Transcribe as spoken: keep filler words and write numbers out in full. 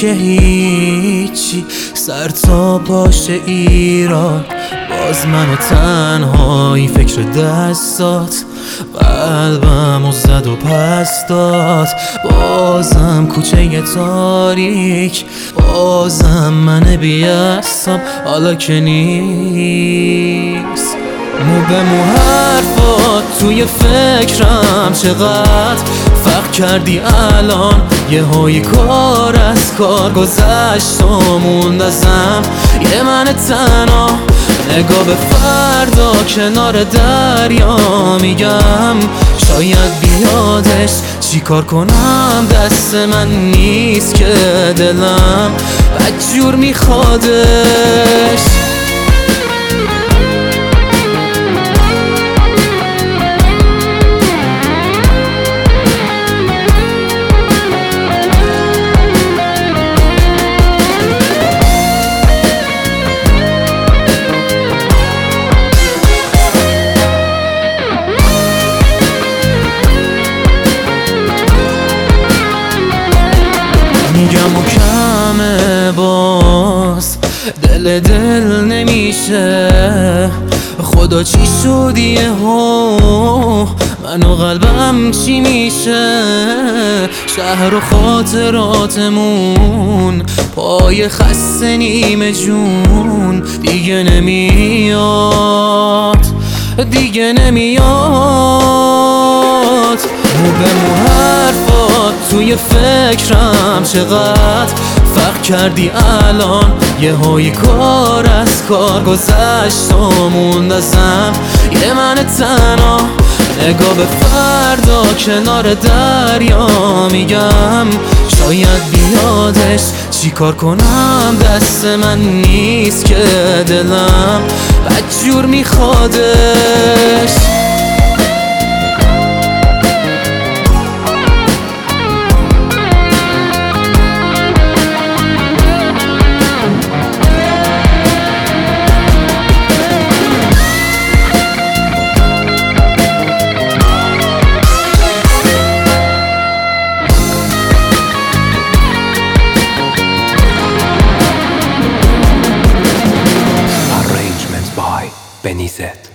که هیچی، سر تا پاش ایران باز من و تنهایی فکر دستات، قلبم و زد و پس داد. بازم کوچه تاریک، بازم من بیستم حالا که نیست. مو به مو حرفات توی فکرم چقدر فرق کردی الان، یه هایی کار از کار گذشت و موند ازم یه من تنها. نگاه به فردا کنار دریا میگم شاید بیادش، چی کار کنم دست من نیست که دلم بدجور میخوادش. میگم و کمه باز دل دل نمیشه، خدا چی شدیه ها من و قلبم چی میشه. شهر و خاطراتمون پای خسته نیمه جون دیگه نمیاد دیگه نمیاد. مو به مو حرفات توی فکرم چقدر فرق کردی الان، یه هایی کار از کار گذشت و موند ازم یه من تنها. نگاه به فردا کنار دریا میگم شاید بیادش، چی کار کنم دست من نیست که دلم بدجور میخوادش. by Benny Z.